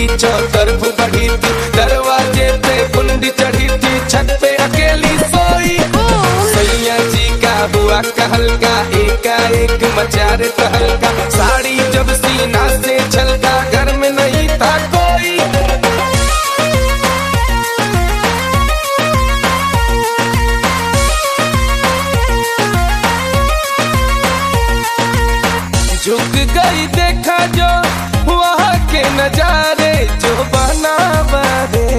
चौतरफ बढ़ी थी, दरवाजे पे कुंडी चढ़ी थी, छत पे अकेली सोई। सैया जी का हुआ कहलका, एकाएक मचा रे तहलका, साड़ी जब सीना से छलका, घर में नहीं था कोई। झुक गई देखा जो वहाँ के नजारे, जो बनावा रे।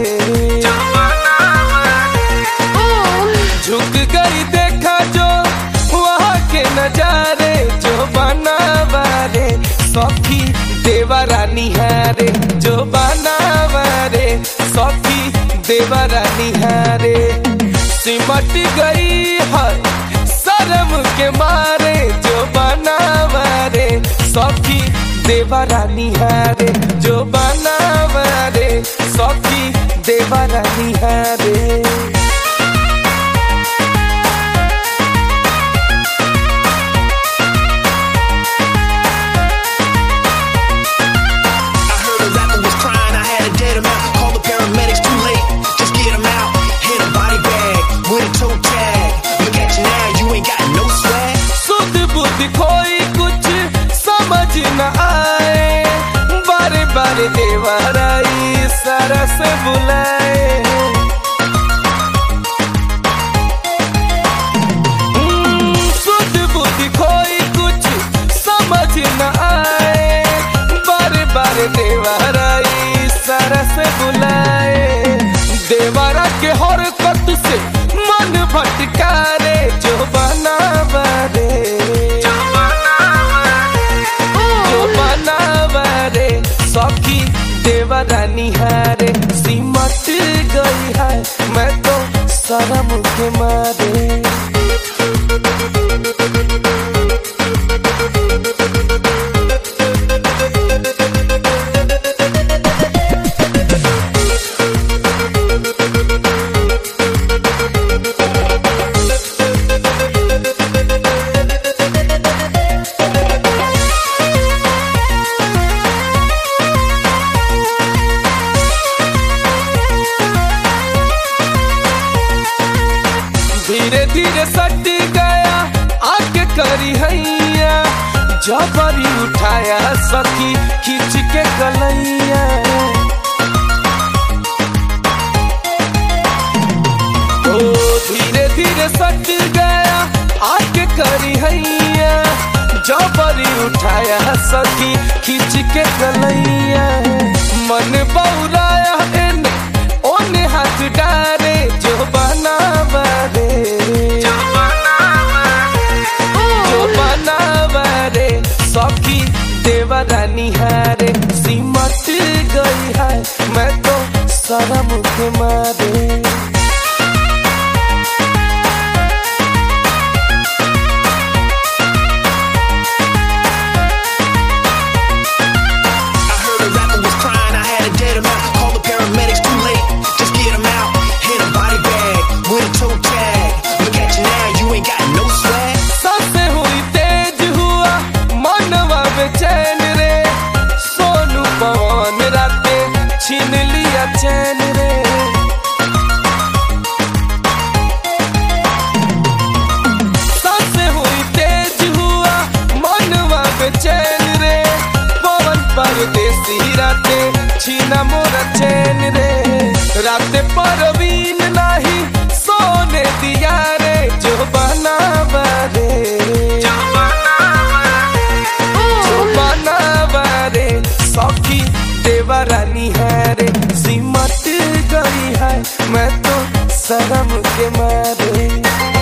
झुक गई देखा जो वहाँ के नजारे, जो बनावा रे। सखी देवरानी है रे, जो बनावा रे। सखी देवरानी है रे। सिमट गई है शर्म के मारे, जो बनावा रे। सखी देवरानी है रे, जो बनावा रे। सखी देवरानी है रे। कोई कुछ समझ न आए, बारे बारे देवराई सारा से बुलाए। शुद्ध बुद्धि कोई कुछ समझ न आए, बारे बारे देवराई सारा से बुलाए। देवरा के हरकत से मन भटकारे, जो बनावा रे। सखी देवरानी है रे। सिमट गई है मैं तो शर्म के मारे। धीरे धीरे सट गया आके करी हैया, जबरी उठाया सखी खींच के कलैया। ओ धीरे धीरे सट गया आके करी हैया, जबरी उठाया सखी खींच के कलैया। मन बौराया एने ओने हाथ डारे, जो बनावा रे। जो बनावा रे। सखी देवरानी है रे। सिमट गई है मैं तो शर्म के मारे। चैन रे सोनू पवन राते छीन लिया चैन रे। सांसें हुई तेज हुआ मनवा बेचैन रे। पवन परदेसी राते छीना मोरा चैन रे। राते परवीन नहीं सोने दिया रे, जो बनावा रे। सखी देवरानी है रे। सिमट गई है मैं तो शर्म के मारे।